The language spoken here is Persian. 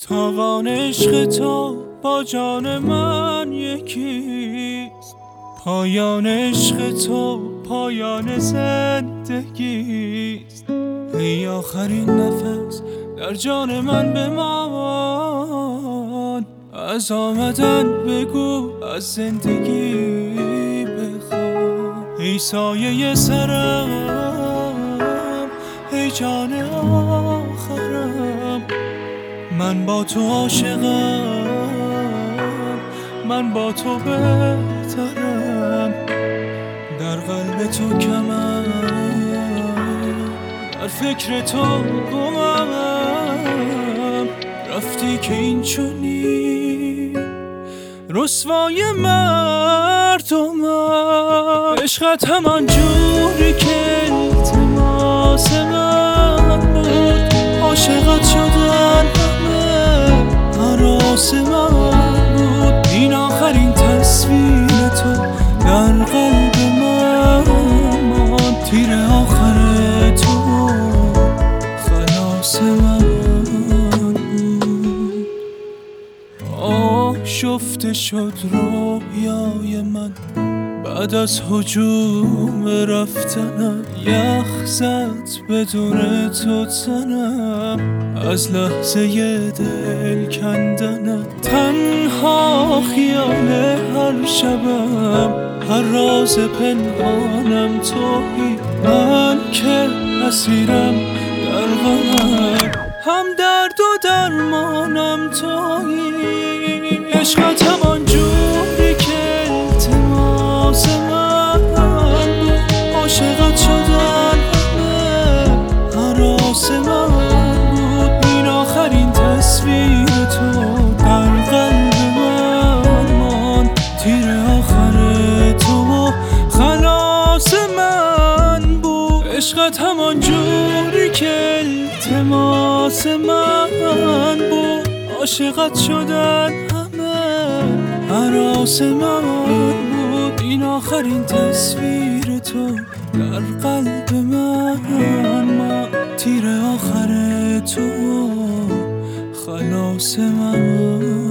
تاوان عشق تو با جان من یکیست، پایان عشق تو پایان زندگیست. ای آخرین نفس در جان من بمان، از آمدن بگو از زندگی بخواه. ای سایه سرم، ای جان آخرم، من با تو عاشقم، من با تو بهترم. در قلب تو کمم، در فکر تو گمم. رفتی که این چونی رسوای مردمم. عشقت همان جوری که التماس من بود، عاشقت شدن همه هراس من بود. این آخرین تصویر تو در قلب من ماند، تیر آخر تو خلاص من بود. آشفته شد رویای من بعد از هجوم رفتنم، یخ زد بدون تو تنم، از لحظه دل کندنم. تنها خیال هر شبم، هر راز پنهانم تویی. من که اسیرم در غمم، هم درد و درمانم تویی. عشقت همان جوری که التماس من بود، عاشقت شدن همه هراس من بود. این آخرین تصویر تو در قلب من ماند، تیر آخر تو خلاص من بود. عشقت همان جوری که التماس من بود، عاشقت شدن هراس من بود. این آخرین تصویر تو در قلب من ما، تیر آخر تو خلاص من.